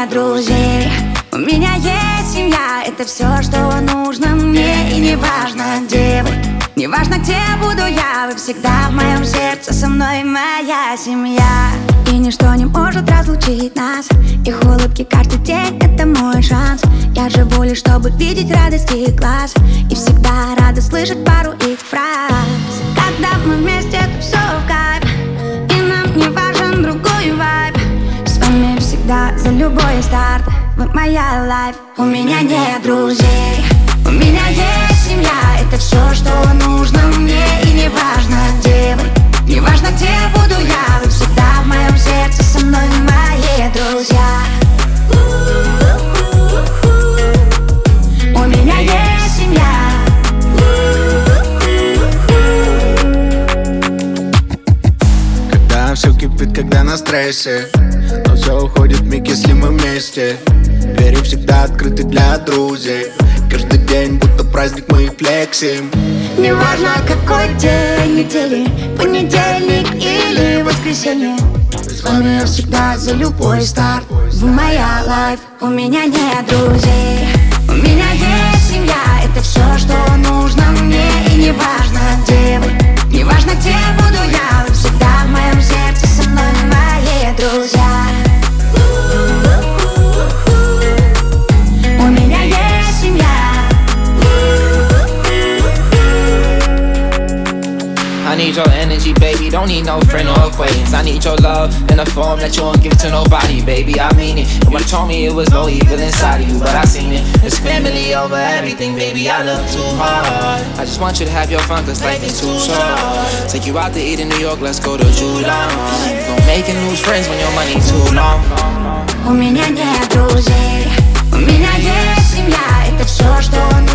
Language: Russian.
нет друзей, у меня есть семья. Это все, что нужно мне. И не важно, где вы, не важно, где буду я. Вы всегда в моем сердце, со мной моя семья. И ничто не может разлучить нас. Их улыбки каждый день — это мой шанс. Я живу лишь, чтобы видеть радость их глаз. И всегда рада слышать пару их фраз. Когда мы вместе, то все в кайф. И нам не важен другой вайб. С вами всегда за любой старт. Вы моя лайф. У меня нет друзей, у меня есть семья. Это все, что нужно мне. И не важно, где вы, не важно, где буду я. Вы всегда в моем сердце, со мной мои друзья. У меня есть семья. Когда все кипит, когда на стрессе, но все уходит вмиг, если мы вместе. Двери всегда открыты для друзей. Каждый день будто праздник, мы флексим. Не важно, какой день недели, понедельник или воскресенье. С вами я всегда за любой старт. Вы моя лайф. У меня нет друзей, у меня есть семья. Это все, что нужно мне. И не важно, где вы, не важно, где буду я. Вы всегда в моем сердце, со мной мои друзья. У меня есть семья. I need your energy, baby, don't need no friend or acquaintance. I need your love in a form that you won't give to nobody, baby, I mean it. And when you told me it was no evil inside of you, but I seen it. It's family over everything, baby, I love too hard. I just want you to have your fun, cause life is too short. Take you out to eat in New York, let's go to Judah. You gon' make and lose friends when your money too long. У меня нет друзей, у меня есть семья. Это все, что